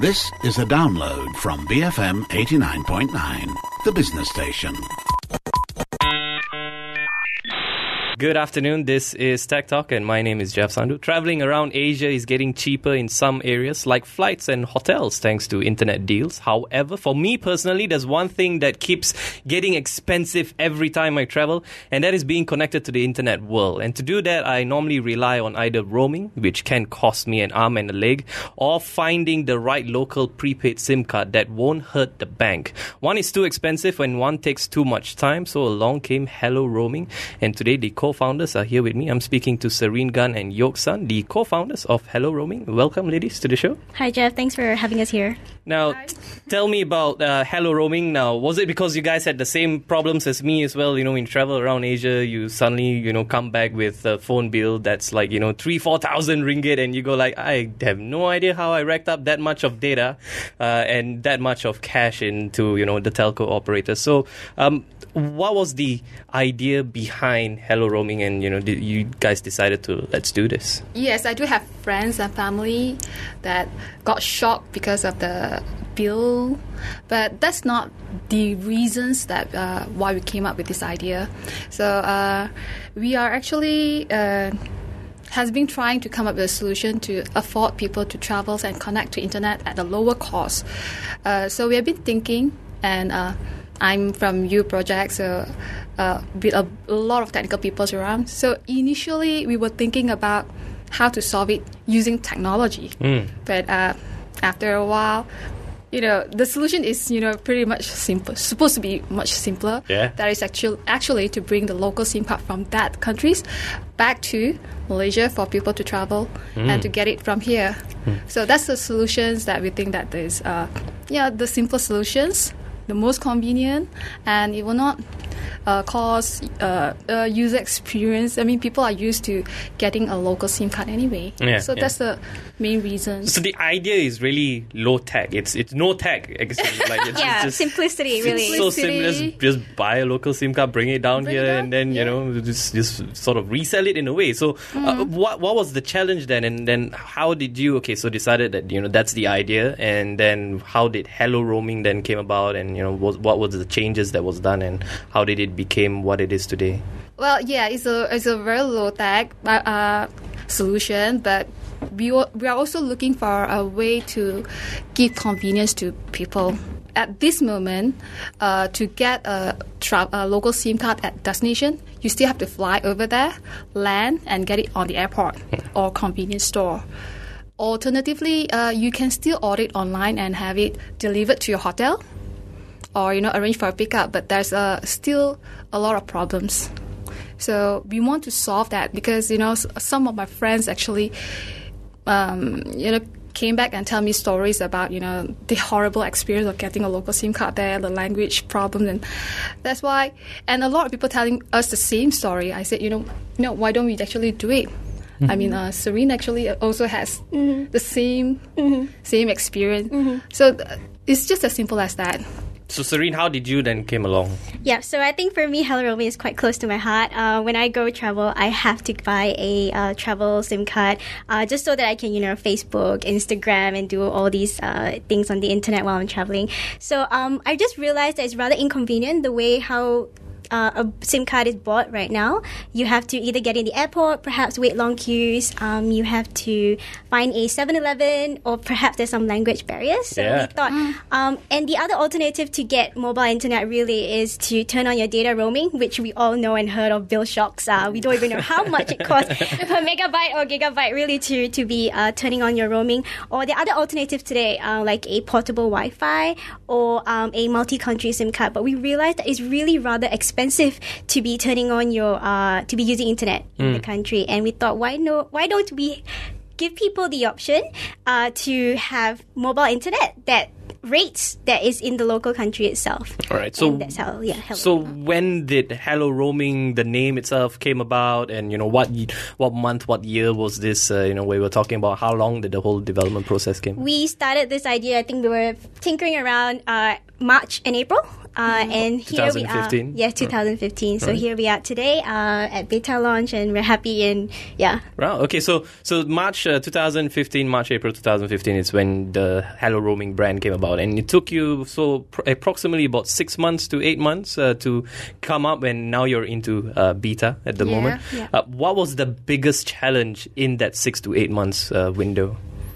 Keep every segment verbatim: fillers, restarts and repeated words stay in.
This is a download from B F M eighty-nine point nine, the business station. Good afternoon, this is Tech Talk and my name is Jeff Sandhu. Traveling around Asia is getting cheaper in some areas like flights and hotels thanks to internet deals. However, for me personally, there's one thing that keeps getting expensive every time I travel, and that is being connected to the internet world. And to do that, I normally rely on either roaming, which can cost me an arm and a leg, or finding the right local prepaid SIM card that won't hurt the bank. One is too expensive and one takes too much time, so along came Hello Roaming, and today the co co-founders are here with me. I'm speaking to Serene Gunn and Yok Sun, the co-founders of Hello Roaming. Welcome, ladies, to the show. Hi, Jeff. Thanks for having us here. Now, t- tell me about uh, Hello Roaming. Now, was it because you guys had the same problems as me as well? You know, when you travel around Asia, you suddenly, you know, come back with a phone bill that's like, you know, three, four thousand ringgit, and you go like, I have no idea how I racked up that much of data uh, and that much of cash into, you know, the telco operator. So, um, what was the idea behind Hello Roaming, and you know, did you guys decided to let's do this? Yes, I do have friends and family that got shocked because of the bill, but that's not the reasons that uh, why we came up with this idea. So uh, we are actually uh, has been trying to come up with a solution to afford people to travel and connect to internet at a lower cost. Uh, so we have been thinking, and uh, I'm from U Project, so uh, with a, a lot of technical people around. So initially, we were thinking about how to solve it using technology. Mm. But uh, after a while, you know, the solution is, you know, pretty much simple. Supposed to be much simpler. Yeah. That is actually actually to bring the local SIM card from that countries back to Malaysia for people to travel mm. and to get it from here. Mm. So that's the solutions that we think that is, uh, yeah, the simple solutions, the most convenient, and it will not uh, cause uh, uh, user experience. I mean, people are used to getting a local SIM card anyway. Yeah, so yeah. that's the main reason. So the idea is really low tech. It's it's no tech. Like it's yeah, just, simplicity, really. It's so simple. Just, just buy a local SIM card, bring it down Bring here, it down, and then yeah. you know just just sort of resell it in a way. So Mm-hmm. uh, what what was the challenge then? And then how did you okay? So decided that you know that's the idea, and then how did Hello Roaming then came about, and you know what what was the changes that was done, and how did it became what it is today? Well, yeah, it's a it's a very low tech uh, solution, but we w- we are also looking for a way to give convenience to people. At this moment, uh, to get a, tra- a local SIM card at destination, you still have to fly over there, land, and get it on the airport or convenience store. Alternatively, uh, you can still order it online and have it delivered to your hotel, or you know arrange for a pickup. But there's uh, still a lot of problems. So we want to solve that because you know s- some of my friends actually, um, you know. came back and tell me stories about, you know, the horrible experience of getting a local SIM card there, the language problems, and that's why. And a lot of people telling us the same story. I said, you know, you know, why don't we actually do it? Mm-hmm. I mean, uh, Serene actually also has mm-hmm. the same mm-hmm. same experience. Mm-hmm. So th- it's just as simple as that. So Serene, how did you then came along? Yeah, so I think for me, Hello Roaming is quite close to my heart. Uh, when I go travel, I have to buy a uh, travel SIM card uh, just so that I can, you know, Facebook, Instagram, and do all these uh, things on the internet while I'm traveling. So um, I just realized that it's rather inconvenient the way how Uh, a SIM card is bought right now. You have to either get in the airport, perhaps wait long queues. Um, you have to find a seven eleven, or perhaps there's some language barriers. So Yeah. we thought, um, and the other alternative to get mobile internet really is to turn on your data roaming, which we all know and heard of bill shocks. Uh, we don't even know how much it costs per megabyte or gigabyte really to to be uh, turning on your roaming. Or the other alternative today, uh, like a portable Wi-Fi or um, a multi-country SIM card. But we realized that it's really rather expensive. expensive to be turning on your uh, to be using internet mm. in the country, and we thought, why no? Why don't we give people the option uh, to have mobile internet that rates that is in the local country itself? All right, so and that's how yeah. Hello. So when did Hello Roaming, the name itself, came about, and you know what what month, what year was this? Uh, you know, we were talking about how long did the whole development process came? We started this idea. I think we were tinkering around uh, March and April Uh, and here we are. twenty fifteen? Yeah, twenty fifteen. So Right. here we are today uh, at beta launch, and we're happy. And yeah, Wow. Okay. So so March uh, twenty fifteen, March April twenty fifteen is when the Hello Roaming brand came about, and it took you so pr- approximately about six months to eight months uh, to come up, and now you're into uh, beta at the Yeah. moment. Yeah. Uh, what was the biggest challenge in that six to eight months uh, window?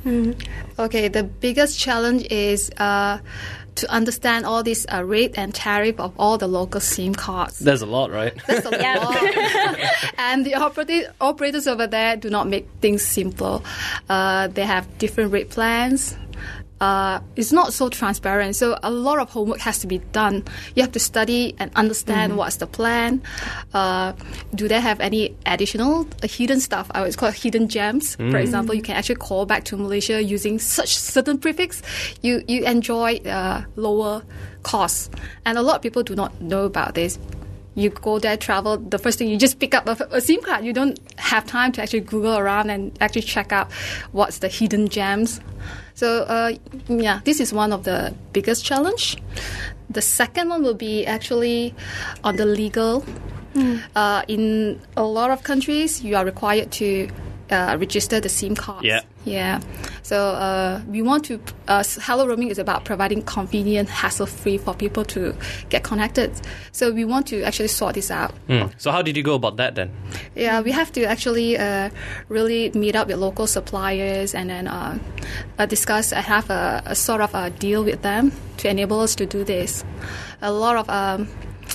Okay, the biggest challenge is uh, to understand all this uh, rate and tariff of all the local SIM cards. There's a lot, right? That's a Yeah. lot. And the operati- operators over there do not make things simple. Uh, they have different rate plans. Uh, it's not so transparent, so a lot of homework has to be done. You have to study and understand what's the plan. Uh, do they have any additional uh, hidden stuff? I would call it hidden gems. For example, you can actually call back to Malaysia using such certain prefix. You you enjoy uh, lower costs, and a lot of people do not know about this. You go there, travel, the first thing you just pick up a, a SIM card. You don't have time to actually Google around and actually check out what's the hidden gems. So, uh, yeah, this is one of the biggest challenge. The second one will be actually on the legal. Uh, in a lot of countries, you are required to uh, register the SIM cards. Yeah. Yeah. So uh, we want to. Uh, Hello Roaming is about providing convenient, hassle-free for people to get connected. So we want to actually sort this out. Hmm. So how did you go about that then? Yeah, we have to actually uh, really meet up with local suppliers and then uh, uh, discuss and have a, a sort of a deal with them to enable us to do this. A lot of. Um,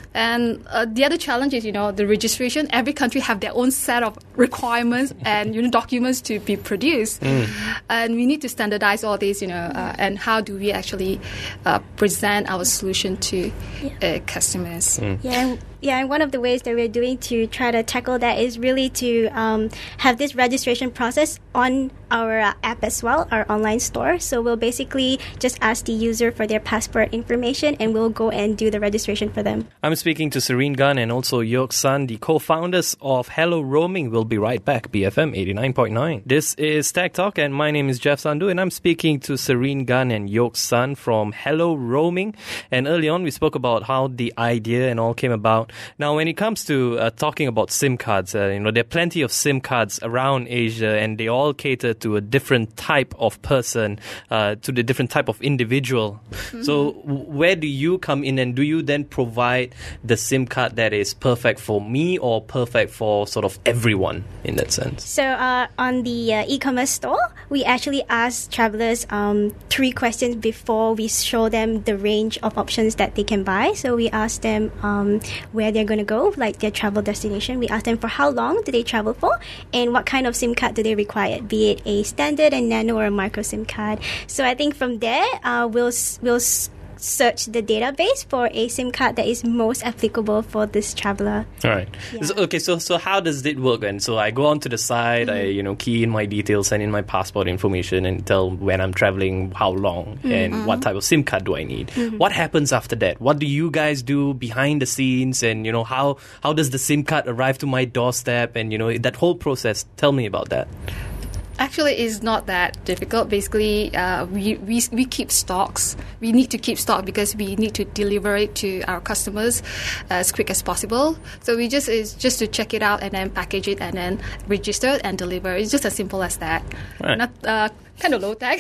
And uh, the other challenge is, you know, the registration. Every country have their own set of requirements and, you know, documents to be produced. And we need to standardize all these, you know, uh, and how do we actually uh, present our solution to uh, customers. yeah, and, yeah. And one of the ways that we're doing to try to tackle that is really to um, have this registration process on our uh, app as well, our online store. So we'll basically just ask the user for their passport information, and we'll go and do the registration for them. I'm speaking to Serene Gunn and also Yok Sun, the co-founders of Hello Roaming. We'll be right back, B F M eighty-nine point nine. This is Tech Talk, and my name is Jeff Sandhu, and I'm speaking to Serene Gunn and Yok Sun from Hello Roaming. And early on, we spoke about how the idea and all came about. Now, when it comes to uh, talking about SIM cards, uh, you know, there are plenty of SIM cards around Asia, and they all cater to a different type of person, uh, to the different type of individual. So, w- where do you come in, and do you then provide the SIM card that is perfect for me or perfect for sort of everyone in that sense? So uh, on the uh, e-commerce store, we actually ask travelers um, three questions before we show them the range of options that they can buy. So we ask them um, where they're going to go, like their travel destination. We ask them for how long do they travel for, and what kind of SIM card do they require, be it a standard, a nano, or a micro SIM card. So I think from there, uh, we'll s- we'll s- search the database for a SIM card that is most applicable for this traveler. All right. Yeah. So, okay. So, so how does it work then? So, I go onto the site, I you know key in my details, send in my passport information, and tell when I'm traveling, how long, and what type of SIM card do I need. What happens after that? What do you guys do behind the scenes, and you know how how does the SIM card arrive to my doorstep, and you know that whole process? Tell me about that. Actually, it's not that difficult. Basically, uh, we, we we keep stocks. We need to keep stock because we need to deliver it to our customers as quick as possible. So we just is just to check it out and then package it and then register it and deliver. It's just as simple as that. Right. Not uh, kind of low tech.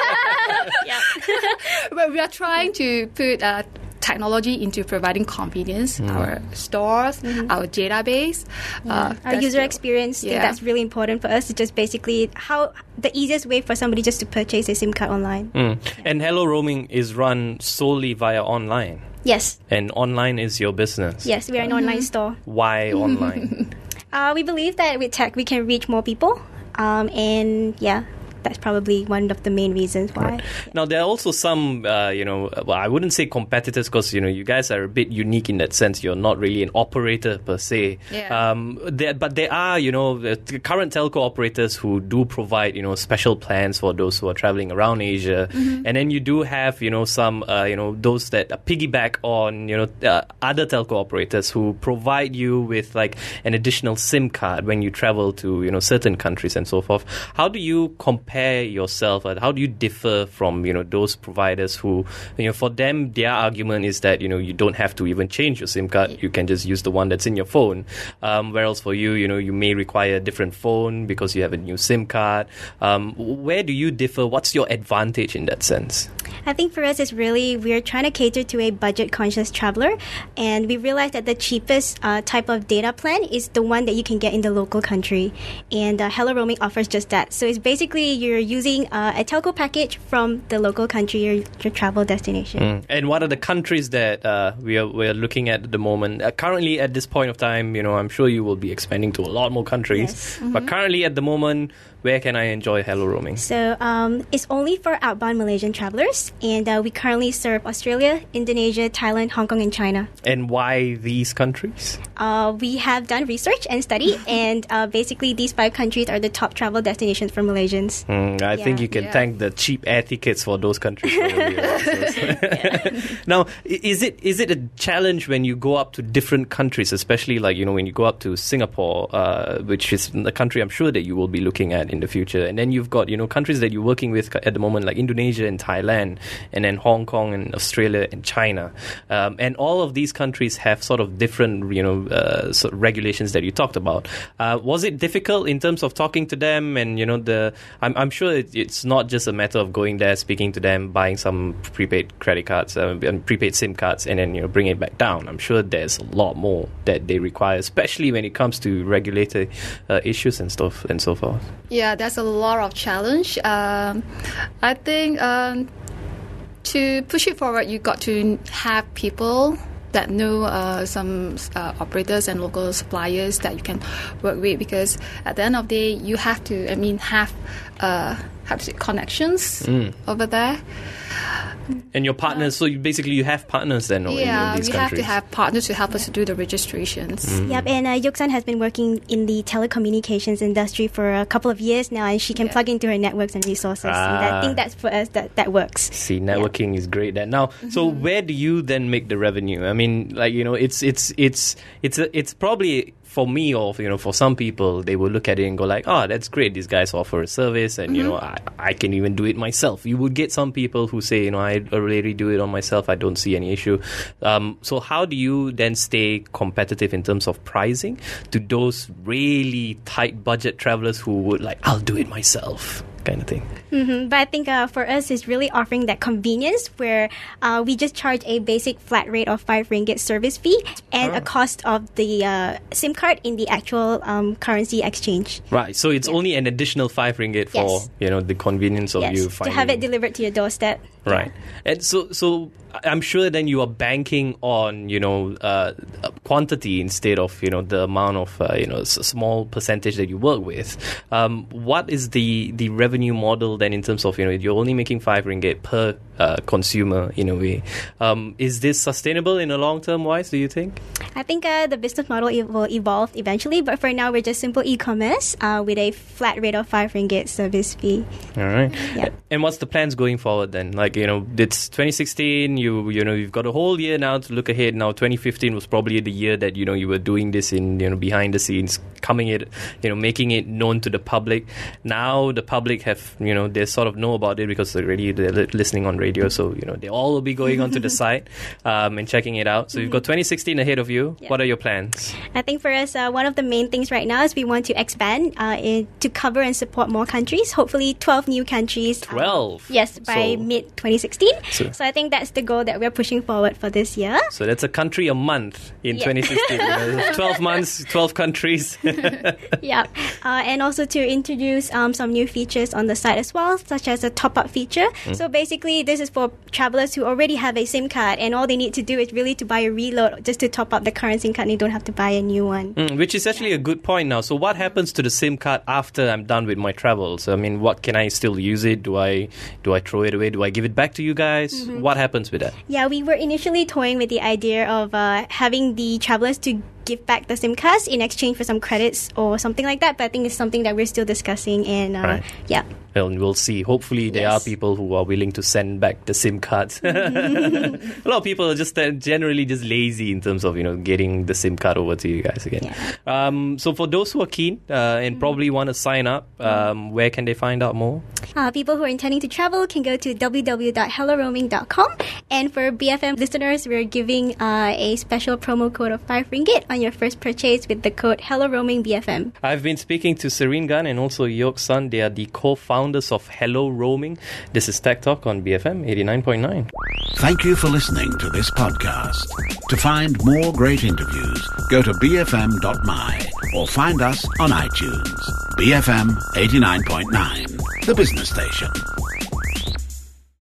Yeah. But we are trying to put uh, technology into providing convenience. Our stores, our database, uh, Our that's user the- experience, I think Yeah. that's really important for us. It's just basically how the easiest way for somebody just to purchase a SIM card online. Mm. And Hello Roaming is run solely via online, Yes, and online is your business. yes, we are an online store. Why online? Uh, we believe that with tech we can reach more people, um, and yeah, that's probably one of the main reasons why. Now, there are also some, uh, you know, well, I wouldn't say competitors because, you know, you guys are a bit unique in that sense. You're not really an operator per se. Yeah. Um, there, but there are, you know, the t- current telco operators who do provide, you know, special plans for those who are traveling around Asia. And then you do have, you know, some, uh, you know, those that piggyback on, you know, uh, other telco operators who provide you with like an additional SIM card when you travel to, you know, certain countries and so forth. How do you compare compare yourself? Uh, how do you differ from, you know, those providers who, you know, for them, their argument is that, you know, you don't have to even change your SIM card. You can just use the one that's in your phone. Um, whereas for you, you know, you may require a different phone because you have a new SIM card. Um, where do you differ? What's your advantage in that sense? I think for us, it's really, we're trying to cater to a budget-conscious traveler, and we realized that the cheapest uh, type of data plan is the one that you can get in the local country, and uh, Hello Roaming offers just that. So it's basically you're using uh, a telco package from the local country, your, your travel destination. Mm. And what are the countries that uh, we are we are looking at at the moment? Uh, currently, at this point of time, you know, I'm sure you will be expanding to a lot more countries. Yes. Mm-hmm. But currently, at the moment, where can I enjoy Hello Roaming? So um, it's only for outbound Malaysian travelers, and uh, we currently serve Australia, Indonesia, Thailand, Hong Kong, and China. And why these countries? Uh, we have done research and study, and uh, basically these five countries are the top travel destinations for Malaysians. Mm, I Yeah. think you can Yeah. thank the cheap air tickets for those countries. Probably, also. Now, i- is it is it a challenge when you go up to different countries, especially like, you know, when you go up to Singapore, uh, which is a country I'm sure that you will be looking at in the future, and then you've got, you know, countries that you're working with at the moment like Indonesia and Thailand, and then Hong Kong and Australia and China, um, and all of these countries have sort of different, you know, uh, sort of regulations that you talked about. Uh, was it difficult in terms of talking to them, and you know, the I'm, I'm sure it, it's not just a matter of going there, speaking to them, buying some prepaid credit cards uh, and prepaid SIM cards, and then, you know, bring it back down. I'm sure there's a lot more that they require, especially when it comes to regulatory uh, issues and stuff and so forth. Yeah, there's a lot of challenge. Um, I think um, to push it forward, you got to have people that know uh, some uh, operators and local suppliers that you can work with, because at the end of the day, you have to, I mean, have uh, have to say connections Mm. over there. And your partners, so you basically you have partners then, or in, Yeah, in these we have countries. to have partners to help us to do the registrations. Mm. Yep, and uh, Yuksan has been working in the telecommunications industry for a couple of years now, and she can Yeah. plug into her networks and resources. And Ah. I think that's for us that that works. See, networking is great. Then now, so where do you then make the revenue? I mean, like, you know, it's it's it's it's a, it's probably for me, or you know, for some people, they will look at it and go like, "Oh, that's great. These guys offer a service, and you know, I, I can even do it myself." You would get some people who say, "You know, I already do it on myself. I don't see any issue." Um, so, how do you then stay competitive in terms of pricing to those really tight budget travelers who would like, "I'll do it myself," kind of thing? hmm But I think uh, for us, it's really offering that convenience where uh, we just charge a basic flat rate of five ringgit service fee and a cost of the uh, SIM card in the actual um, currency exchange. Right, so it's only an additional five ringgit for Yes. you know the convenience of Yes, you to finding have it delivered to your doorstep. right, and so so I'm sure then you are banking on you know uh, quantity instead of you know the amount of uh, you know s- small percentage that you work with. Um, what is the the revenue model then in terms of you know you're only making five ringgit per uh, consumer in a way? Um, is this sustainable in a long term wise? Do you think? I think uh, the business model e- will evolve eventually, but for now, we're just simple e-commerce uh, with a flat rate of five ringgit service fee. All right. Yeah. And what's the plans going forward then? Like, you know, it's twenty sixteen, you you know, you've got a whole year now to look ahead. Now, twenty fifteen was probably the year that, you know, you were doing this in, you know, behind the scenes, coming it, you know, making it known to the public. Now the public have, you know, they sort of know about it because they're already they're li- listening on radio. So, you know, they all will be going onto the site um, and checking it out. So you've got twenty sixteen ahead of you. Yeah. What are your plans? I think for us, uh, one of the main things right now is we want to expand uh, in, to cover and support more countries. Hopefully, twelve new countries. um, twelve? yes, by So- mid twenty sixteen. So- So, I think that's the goal that we're pushing forward for this year. So that's a country a month in Yeah. twenty sixteen. You know, twelve months, twelve countries. yeah, uh, and also to introduce um, some new features on the site as well, such as a top-up feature. So basically, this is for travelers who already have a SIM card, and all they need to do is really to buy a reload just to top up the current SIM card, and they don't have to buy a new one. Mm, which is actually a good point now. So what happens to the SIM card after I'm done with my travels? I mean, what can I still use it? Do I do I throw it away? Do I give it back to you guys? What happens with that? Yeah, we were initially toying with the idea of uh, having the travelers to give back the SIM cards in exchange for some credits or something like that. But I think it's something that we're still discussing. And uh, Right. yeah. Well, we'll see. Hopefully, there Yes. are people who are willing to send back the SIM cards. A lot of people are just uh, generally just lazy in terms of, you know, getting the SIM card over to you guys again. Yeah. Um, so for those who are keen uh, and probably want to sign up, um, where can they find out more? Uh, people who are intending to travel can go to w w w dot hello roaming dot com. And for B F M listeners, we're giving uh, a special promo code of five ringgit on your first purchase with the code hello roaming B F M. I've been speaking to Serene Gunn and also Yok Sun. They are the co-founders of Hello Roaming. This is Tech Talk on B F M eighty-nine point nine. Thank you for listening to this podcast. To find more great interviews, go to b f m dot m y or find us on iTunes. B F M eighty-nine point nine, the business station.